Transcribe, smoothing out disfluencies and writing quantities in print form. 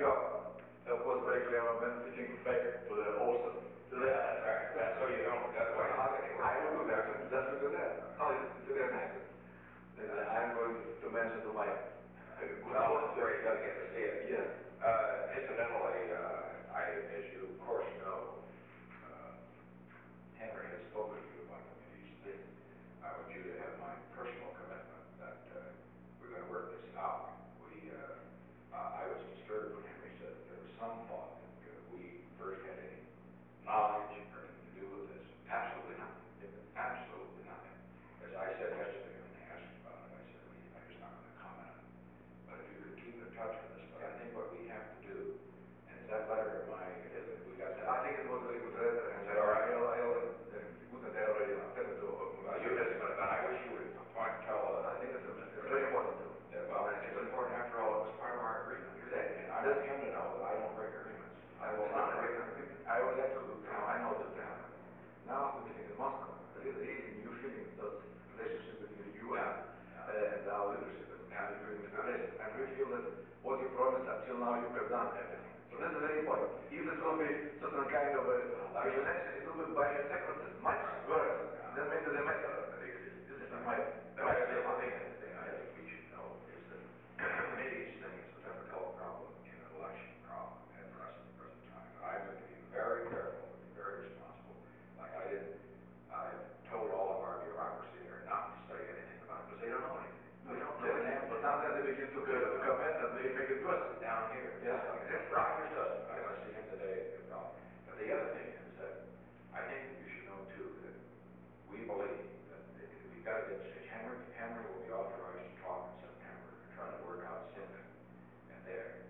That was very clever man sitting back to the ocean. To the, That's right. That's so you don't. That's why you look anywhere. I will do that just because that. No, it's very nice. I am going to mention to my good Well, boss. it's great. You got to get to see it. Yes. Incidentally, as you of course know, Henry has spoken to you about the Mideast thing. I want you to have my personal commitment that we're going to work this out. I was disturbed when Henry said that there was some thought that we first had any knowledge or anything to do with this. Absolutely nothing. Absolutely nothing. As I said yesterday when they asked about it, I said, I'm just not going to comment on it. But if you could keep in touch with us. But I think what we have to do, and is that letter of mine, we got that? I think it was a very good letter. Is that all right? I already sent it to. Well, you did, but I wish you would tell. I think it's very important too. Well, it's important after all. It was part of our agreement. Exactly. And I want him to know that I don't break agreements. I will not break an agreement. I would like to. I know that now after meeting in Moscow, really new feeling those relationship between you and our leadership including Mr. Brezhnev. And we feel that what you promised until now, you have done everything. So this is very important. If it will be certain kind of elimination, it will be by sequences much worse than maybe the method that exists. This is my one thing I think we should know is that the Mideast thing is a difficult problem in an election problem for us at the present time. And I'm going to be very careful and be very responsible. Like I've told all of our bureaucracy there not to say anything about it because they don't know anything. They don't know anything. But sometimes they begin to comment and they make it worse. Down here. Yeah, exactly. Rogers doesn't. I want to see him today. But the other thing is that I think that you should know too that we believe that we've got to get this changed. Henry will be authorized to talk in September and try to work out something. And there.